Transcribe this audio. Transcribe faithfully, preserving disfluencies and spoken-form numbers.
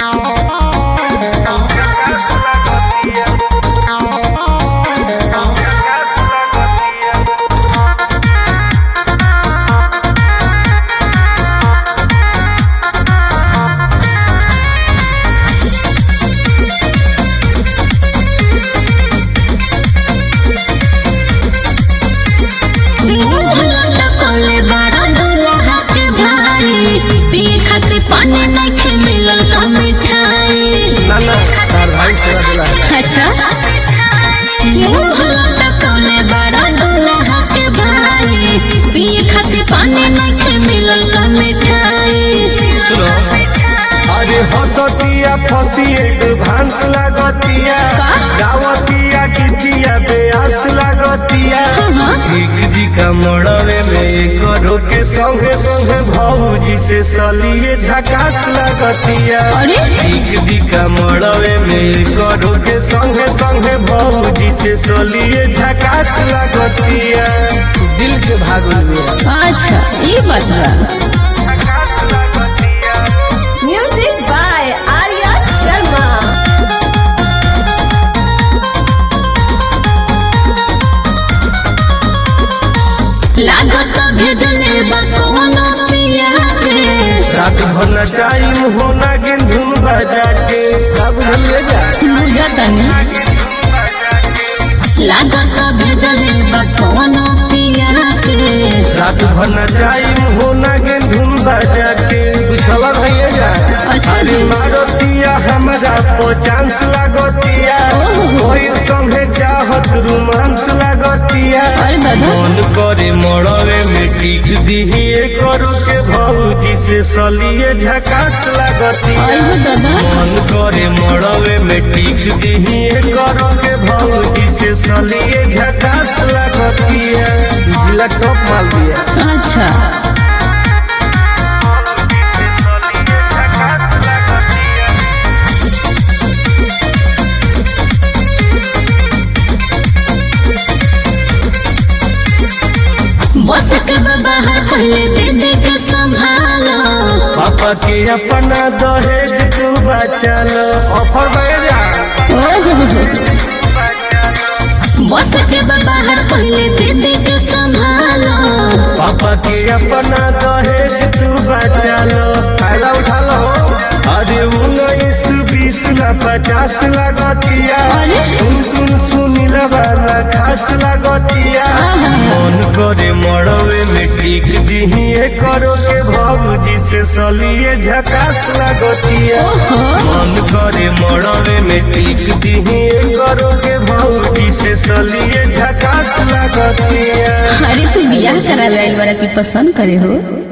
पानी नखे मिलल का मिठाई ना ना तार भाई से दिला अच्छा मुंह लटकले बड़ा दूल्हा के भाई पिए खातिर पानी नखे मिलल का मिठाई सुनो अरे हसतिया फसी एक भांस लागतिया गावतिया गीतिया बेआस लागतिया एक दिका मड़वे में करो के संगे संगे भौजी से सलिए झकास लागतिया एक दिका मड़वे में करो के संगे संगे भौजी से सलिए झकास लागतिया दिल के भागल में। अच्छा ये बात बा। Music by Arya Sharma. लागत भेजले बा कोनो पिया के रात भर नचाई हो नागिन धुन बजा के सब ले जा मुझे तनी लागत भेजले बा कोनो पिया के रात भर नचाई हो नागिन धुन बजा के बुझवा भैया जा अच्छा जी मारतिया हमरा पचांस लागतिया कोई संगे चाहत रोमांस लागतिया अरे दादा मन करे मड़वे में टिक दिहिए करो के भौजी से सलिए झकास लागतिया आइबो दादा मन करे मड़वे में टिक दिहिए करो के भौजी से सलिए झकास लागतिया जिला टॉप माल दिया। अच्छा बस के बाहर पहले दे दे के संभालो पापा के अपना दहेज तू बचा लो ऑफर भेजा बस के बाहर पहले दे दे के संभालो पापा के अपना दहेज तू बचा लो फायदा उठा लो अरे उन्नीस बीस ना पचास लागतिया अरे तुम तुम सुनील वाला खास लागतिया मन करे मड़वे में टिक दिहिए करो के भौजी से सलिए झकास लागतिया मन करे मड़वे में टिक दिहिए करो के भौजी से सलिए झकास लागतिया। अरे तू बियाह करा बड़ा की पसंद करे हो।